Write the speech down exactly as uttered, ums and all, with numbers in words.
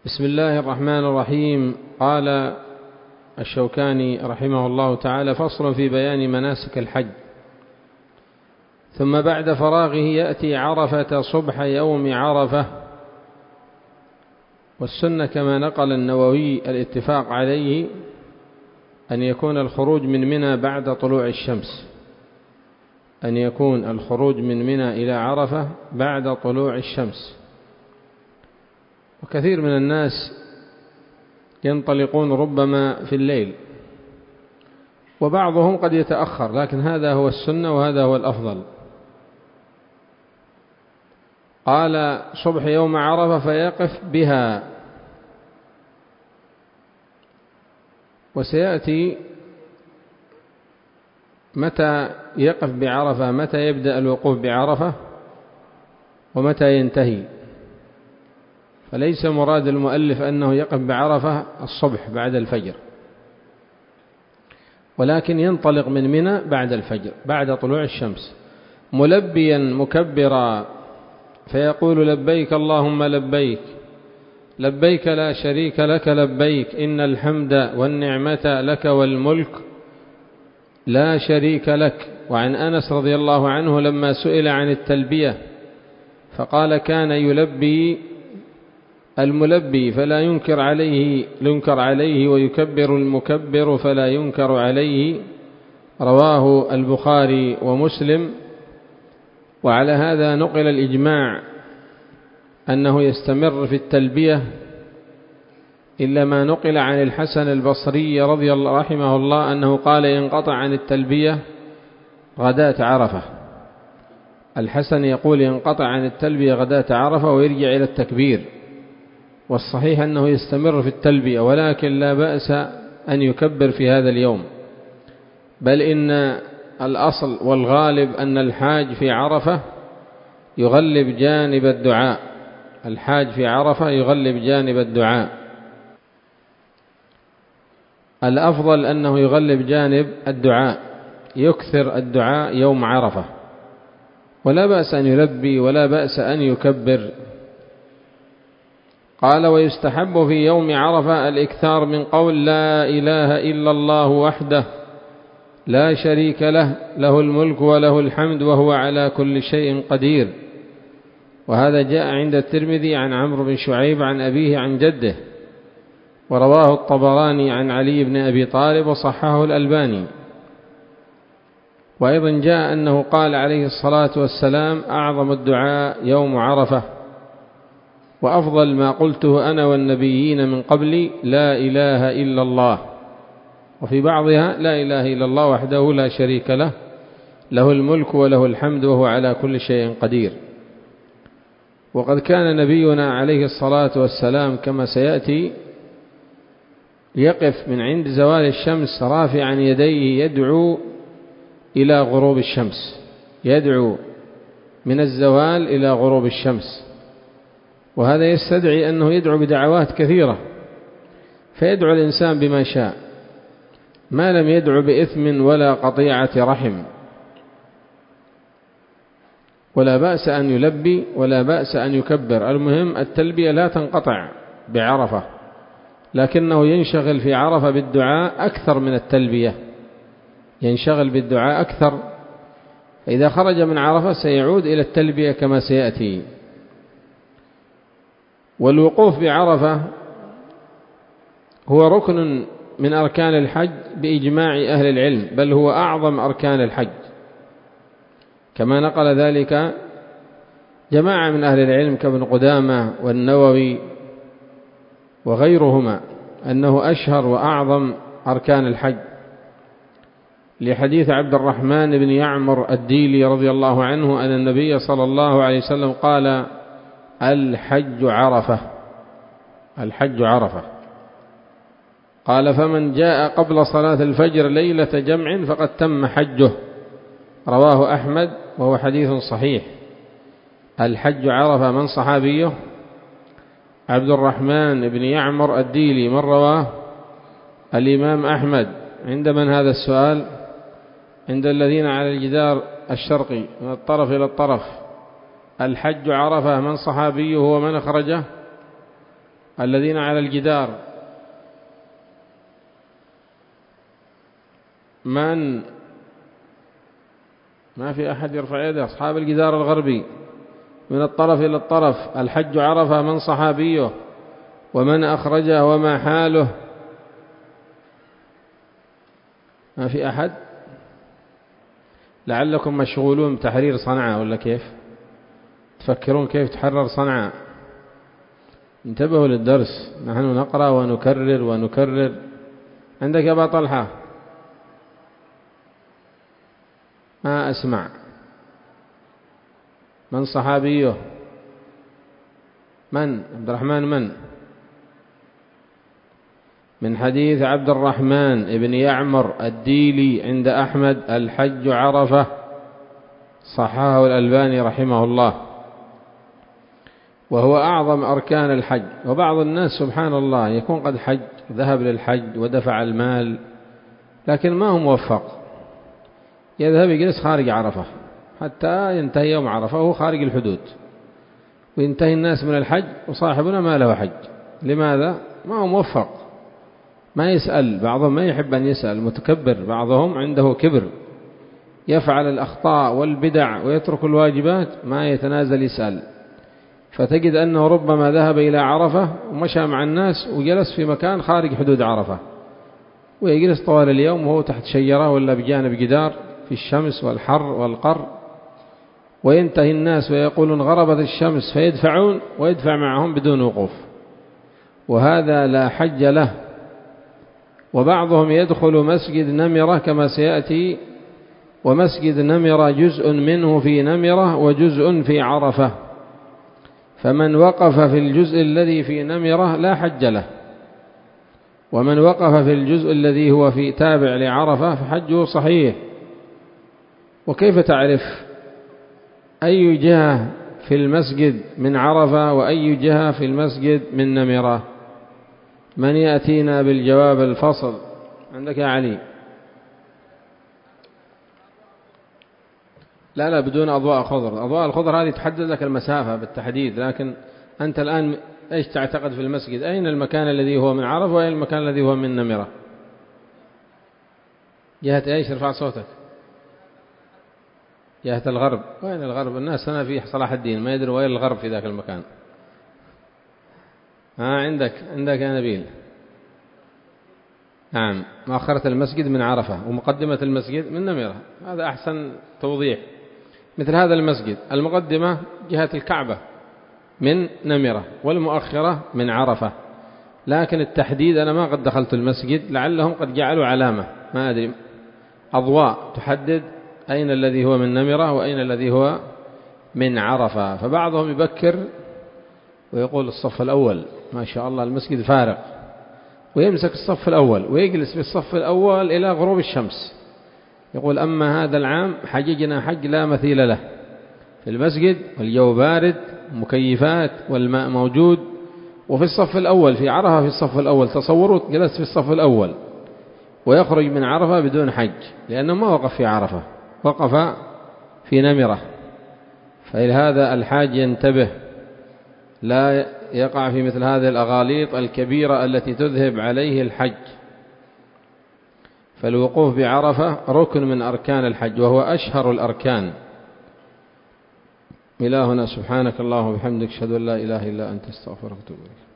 بسم الله الرحمن الرحيم. قال الشوكاني رحمه الله تعالى: فصل في بيان مناسك الحج. ثم بعد فراغه يأتي عرفة صبح يوم عرفة. والسنة كما نقل النووي الاتفاق عليه أن يكون الخروج من منى بعد طلوع الشمس، أن يكون الخروج من منى إلى عرفة بعد طلوع الشمس. وكثير من الناس ينطلقون ربما في الليل، وبعضهم قد يتأخر، لكن هذا هو السنة وهذا هو الأفضل. قال: صبح يوم عرفة فيقف بها. وسيأتي متى يقف بعرفة، متى يبدأ الوقوف بعرفة ومتى ينتهي. فليس مراد المؤلف أنه يقف بعرفة الصبح بعد الفجر، ولكن ينطلق من منى بعد الفجر بعد طلوع الشمس ملبيا مكبرا، فيقول: لبيك اللهم لبيك، لبيك لا شريك لك لبيك، إن الحمد والنعمة لك والملك لا شريك لك. وعن أنس رضي الله عنه لما سئل عن التلبية فقال: كان يلبي الملبي فلا ينكر عليه ينكر عليه ويكبر المكبر فلا ينكر عليه. رواه البخاري ومسلم. وعلى هذا نقل الإجماع أنه يستمر في التلبية، إلا ما نقل عن الحسن البصري رضي الله رحمه الله أنه قال: ينقطع عن التلبية غداة عرفة. الحسن يقول ينقطع عن التلبية غداة عرفة ويرجع إلى التكبير. والصحيح أنه يستمر في التلبية، ولكن لا بأس أن يكبر في هذا اليوم، بل إن الأصل والغالب أن الحاج في عرفة يغلب جانب الدعاء، الحاج في عرفة يغلب جانب الدعاء. الأفضل أنه يغلب جانب الدعاء، يكثر الدعاء يوم عرفة، ولا بأس أن يلبي ولا بأس أن يكبر. قال: ويستحب في يوم عرفة الإكثار من قول لا إله إلا الله وحده لا شريك له، له الملك وله الحمد وهو على كل شيء قدير. وهذا جاء عند الترمذي عن عمرو بن شعيب عن أبيه عن جده، ورواه الطبراني عن علي بن أبي طالب وصححه الألباني. وأيضا جاء أنه قال عليه الصلاة والسلام: أعظم الدعاء يوم عرفة، وأفضل ما قلته أنا والنبيين من قبلي لا إله إلا الله. وفي بعضها: لا إله إلا الله وحده لا شريك له، له الملك وله الحمد وهو على كل شيء قدير. وقد كان نبينا عليه الصلاة والسلام كما سيأتي يقف من عند زوال الشمس رافعا يديه يدعو إلى غروب الشمس، يدعو من الزوال إلى غروب الشمس. وهذا يستدعي أنه يدعو بدعوات كثيرة، فيدعو الإنسان بما شاء ما لم يدعو بإثم ولا قطيعة رحم. ولا بأس أن يلبي ولا بأس أن يكبر، المهم التلبية لا تنقطع بعرفة، لكنه ينشغل في عرفة بالدعاء أكثر من التلبية، ينشغل بالدعاء أكثر. فإذا خرج من عرفة سيعود إلى التلبية كما سيأتي. والوقوف بعرفة هو ركن من أركان الحج بإجماع أهل العلم، بل هو أعظم أركان الحج، كما نقل ذلك جماعة من أهل العلم كابن قدامة والنووي وغيرهما، أنه أشهر وأعظم أركان الحج، لحديث عبد الرحمن بن يعمر الديلي رضي الله عنه أن النبي صلى الله عليه وسلم قال: الحج عرفة، الحج عرفة. قال: فمن جاء قبل صلاة الفجر ليلة جمع فقد تم حجه. رواه أحمد وهو حديث صحيح. الحج عرفة من صحابيه؟ عبد الرحمن بن يعمر الديلي. من رواه؟ الإمام أحمد. عند من هذا السؤال؟ عند الذين على الجدار الشرقي من الطرف إلى الطرف. الحج عرفة من صحابيه ومن أخرجه؟ الذين على الجدار، من؟ ما في أحد يرفع يده. أصحاب الجدار الغربي من الطرف إلى الطرف. الحج عرفة، من صحابيه ومن أخرجه وما حاله؟ ما في أحد؟ لعلكم مشغولون بتحرير صنعاء ولا كيف؟ تفكرون كيف تحرر صنعاء؟ انتبهوا للدرس، نحن نقرأ ونكرر ونكرر. عندك يا أبا طلحة؟ ما أسمع. من صحابيه؟ من؟ عبد الرحمن من؟ من حديث عبد الرحمن ابن يعمر الديلي عند أحمد: الحج عرفة، صححه الألباني رحمه الله، وهو أعظم أركان الحج. وبعض الناس سبحان الله يكون قد حج، ذهب للحج ودفع المال، لكن ما هو موفق، يذهب يجلس خارج عرفة حتى ينتهي يوم عرفة وهو خارج الحدود، وينتهي الناس من الحج وصاحبنا ما له حج. لماذا؟ ما هو موفق، ما يسأل. بعضهم ما يحب أن يسأل، متكبر، بعضهم عنده كبر، يفعل الأخطاء والبدع ويترك الواجبات، ما يتنازل يسأل. فتجد أنه ربما ذهب إلى عرفة ومشى مع الناس وجلس في مكان خارج حدود عرفة، ويجلس طوال اليوم وهو تحت شجرة ولا بجانب جدار في الشمس والحر والقر، وينتهي الناس ويقولون غربت الشمس فيدفعون، ويدفع معهم بدون وقوف، وهذا لا حج له. وبعضهم يدخل مسجد نمرة كما سيأتي، ومسجد نمرة جزء منه في نمرة وجزء في عرفة، فمن وقف في الجزء الذي في نمرة لا حج له، ومن وقف في الجزء الذي هو في تابع لعرفة فحجه صحيح. وكيف تعرف أي جهة في المسجد من عرفة وأي جهة في المسجد من نمرة؟ من يأتينا بالجواب الفصل؟ عندك يا علي؟ لا لا، بدون أضواء خضر. أضواء الخضر هذه تحدد لك المسافة بالتحديد، لكن أنت الآن إيش تعتقد في المسجد؟ أين المكان الذي هو من عرفة وأين المكان الذي هو من نمرة؟ جهة إيش؟ ارفع صوتك. جهة الغرب. وين الغرب؟ الناس هنا في صلاح الدين ما يدري وين الغرب في ذاك المكان. ها عندك عندك يا نبيل؟ نعم، مؤخرة المسجد من عرفة ومقدمة المسجد من نمرة. هذا أحسن توضيح. مثل هذا المسجد المقدمة جهة الكعبة من نمرة، والمؤخرة من عرفة، لكن التحديد أنا ما قد دخلت المسجد، لعلهم قد جعلوا علامة ما أدري، أضواء تحدد أين الذي هو من نمرة وأين الذي هو من عرفة. فبعضهم يبكر ويقول الصف الأول ما شاء الله المسجد فارغ، ويمسك الصف الأول ويجلس في الصف الأول إلى غروب الشمس، يقول أما هذا العام حججنا حج لا مثيل له، في المسجد والجو بارد، مكيفات والماء موجود، وفي الصف الأول في عرفة، في الصف الأول. تصوروا جلس في الصف الأول ويخرج من عرفة بدون حج، لأنه ما وقف في عرفة، وقف في نمرة. فلهذا الحاج ينتبه، لا يقع في مثل هذه الأغاليط الكبيرة التي تذهب عليه الحج. فالوقوف بعرفة ركن من أركان الحج، وهو أشهر الأركان. إلهنا سبحانك اللهم وبحمدك، أشهد أن لا إله إلا أنت، استغفرك وأتوب إليك.